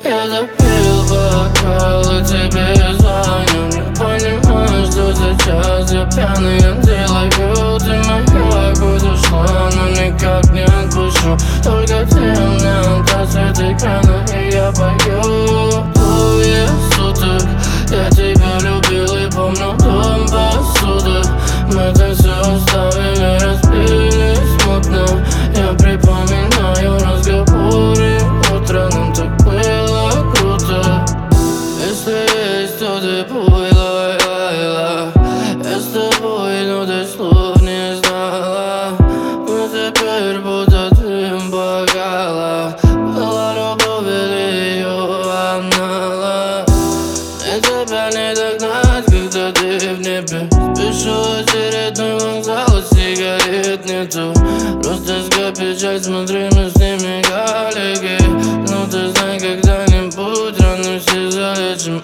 Я допил бокал и тебе звоню. Не понимаю, что сейчас я пьяный, я делаю. Ты моя куда ушла, но никак не отпущу. Только ты мне отдаст экрана, и я пою. Двое суток я тебя любил и помню дом посуды. Мы так все оставили, разбили смутно. Я припоминаю разговоры утро, нам так было круто. Если есть, то ты пой, лай-лай-ла. Я с тобой, но ты слов не знала. Мы теперь будто дым бокала. Была любовь или ее аналог. Мне тебя не догнать, когда ты в небе. Спешу очередной вокзал, сигарет нету. Просто скопичать, смотри, мы с ними коллеги. Ну ты знай, когда-нибудь рано все залечим.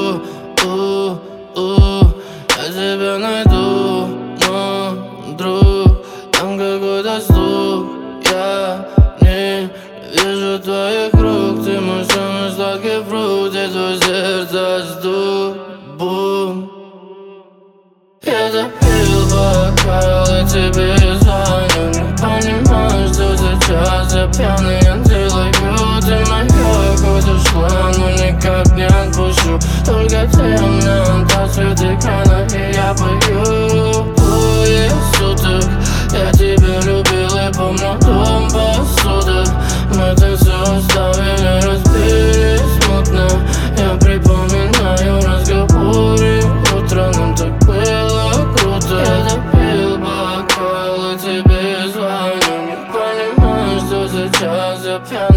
Я тебя найду, но, друг, там какой-то стук. Я не вижу твоих рук. Ты мой самый сладкий фрукт, я твое сердце жду. Бум. Я допил бокал и тебе звоню. Не понимаю, что сейчас я пьяный, я делаю. Ты моя куда ушла, но никак не отпущу. Только ты мне отдаст экрана, и я пою. Двое суток я тебя любил и помню дом посуды. Мы так все оставили, разбили смутно. Я припоминаю разговоры утро, нам так было круто. Я допил бокал и тебе звоню. Не понимаю, что сейчас я пьяный.